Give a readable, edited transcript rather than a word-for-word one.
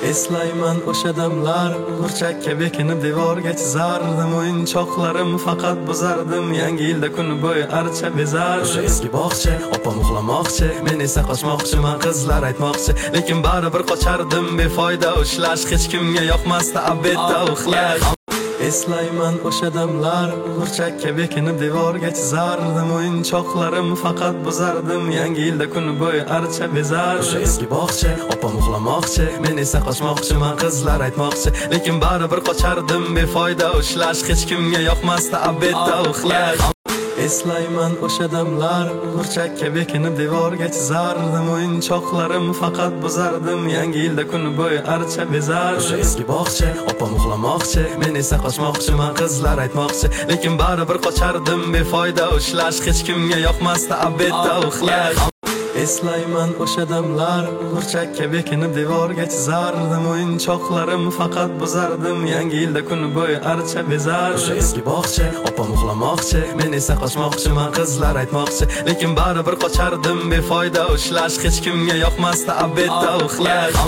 Eslayman o'sha damlar, burchakka bekinib devorga chizardim. O'yinchoqlarim faqat buzardim, yangi yilda kun bo'yi archa bezar. O'sha eski bog'cha, opam uxlamoqchi, men esa qochmoqchiman, qizlar aytmoqchi. Lekin baribir qochardim, befoyda ushlash, hech kimga yoqmasdi abedda uxlash. Eslayman o'sha damlar, burchakka bekinib devorga chizardim. O'yinchoqlarim faqat buzardim, yangi yilda kun bo'yi archa bezar. O'sha eski bog'cha, opam uxlamoqchi, men esa qochmoqchiman, qizlar aytmoqchi. Lekin baribir qochardim, befoyda ushlash, hech kimga yoqmasdi abedda uxlash. Eslayman o'sha damlar, burchakka bekinib devorga chizardim. O'yinchoqlarim faqat buzardim, yangi yilda kun bo'yi archa bezar. O'sha eski bog'cha, opam uxlamoqchi, men esa qochmoqchiman, qizlar aytmoqchi. Lekin baribir qochardim, befoyda ushlash, hech kimga yoqmasdi abedda uxlash. Eslayman o'sha damlar, burchakka bekinib devorga chizardim. O'yinchoqlarim faqat buzardim, yangi yilda kun bo'yi archa bezar. O'sha eski bog'cha, opam uxlamoqchi, men esa qochmoqchiman, qizlar aytmoqchi. Lekin baribir qochardim, befoyda ushlash, hech kimga yoqmasdi abedda uxlash.